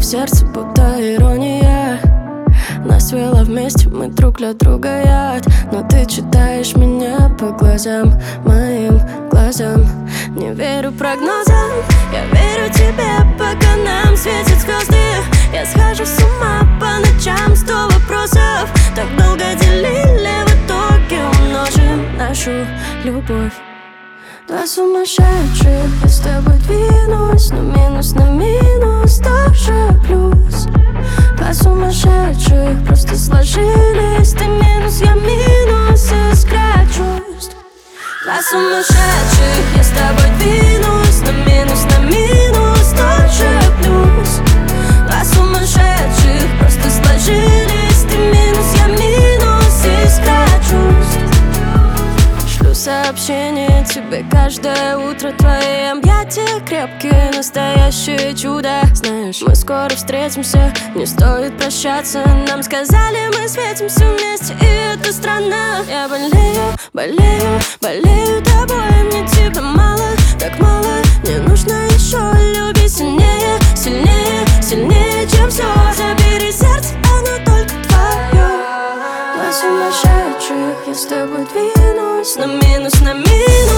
сердце будто ирония. Нас свело вместе, мы друг для друга яд. Но ты читаешь меня по глазам, моим глазам. Не верю прогнозам, я верю тебе, пока нам светят звезды. Я схожу с ума по ночам, 100 вопросов. Так долго делили, в итоге умножим нашу любовь. Два сумасшедших, я с тобой двинусь, но минус на минус тоже плюс. Два сумасшедших просто сложились, ты минус, я минус, искра чувств. Два сумасшедших, я с тобой двинусь, но минус на минус тоже плюс. Два сумасшедших просто сложились, ты минус, я минус, искра чувств. Шлю сообщение тебе каждое утро, твои объятия крепкие, настоящее чудо. Знаешь, мы скоро встретимся, не стоит прощаться. Нам сказали, мы светимся вместе, и это странно. Я болею, болею, болею тобой, мне тебя мало, так мало. Мне нужно еще, люби сильнее, сильнее, сильнее, чем все. Забери сердце, оно только твое. Два сумасшедших, я с тобой двинусь, на минус на минус.